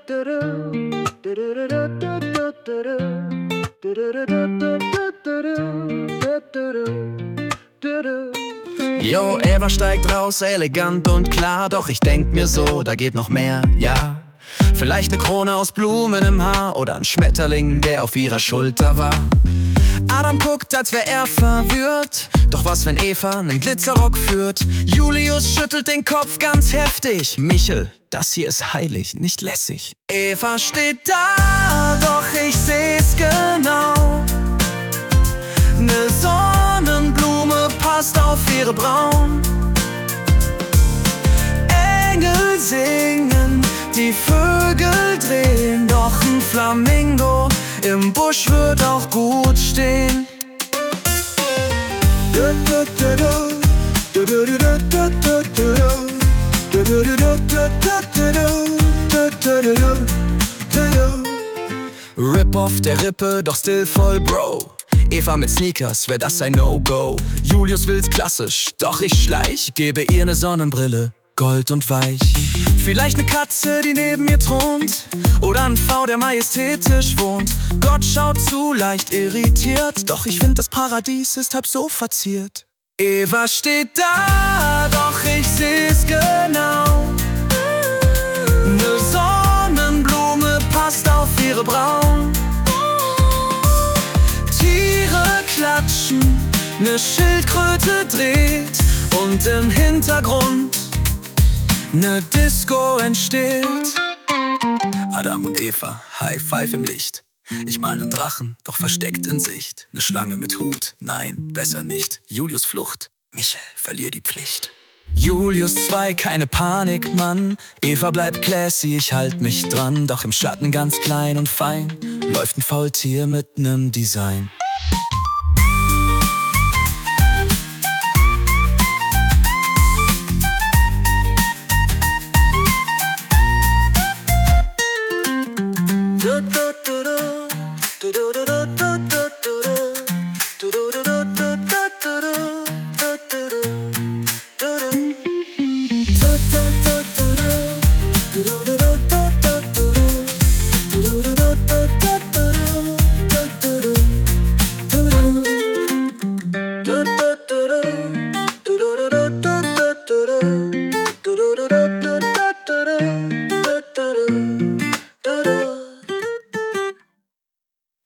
Yo, Eva steigt raus, elegant und klar, doch ich denk mir so, da geht noch mehr, ja. Vielleicht eine Krone aus Blumen im Haar oder ein Schmetterling, der auf ihrer Schulter war. Adam guckt, als wär er verwirrt, doch was, wenn Eva nen Glitzerrock führt? Julius schüttelt den Kopf ganz heftig. Michel, das hier ist heilig, nicht lässig. Eva steht da, doch ich seh's genau. Ne Sonnenblume passt auf ihre Brauen. Engel singen, die Vögel drehen, doch ein Flamingo im Busch wird auch gut stehen. Rip-Off der Rippe, doch still voll Bro. Eva mit Sneakers, wär das ein No-Go. Julius will's klassisch, doch ich schleich, gebe ihr ne Sonnenbrille, gold und weich. Vielleicht ne Katze, die neben mir thront, oder ein V, der majestätisch wohnt. Gott schaut zu, leicht irritiert, doch ich find, das Paradies ist halb so verziert. Eva steht da, doch ich seh's genau. Ne Sonnenblume passt auf ihre Brauen. Tiere klatschen, ne Schildkröte dreht und im Hintergrund ne Disco entsteht. Adam und Eva, High Five im Licht. Ich mal nen Drachen, doch versteckt in Sicht. Ne Schlange mit Hut, nein, besser nicht. Julius Flucht, Michel, verlier die Pflicht. Julius 2, keine Panik, Mann. Eva bleibt classy, ich halt mich dran. Doch im Schatten ganz klein und fein läuft ein Faultier mit nem Design.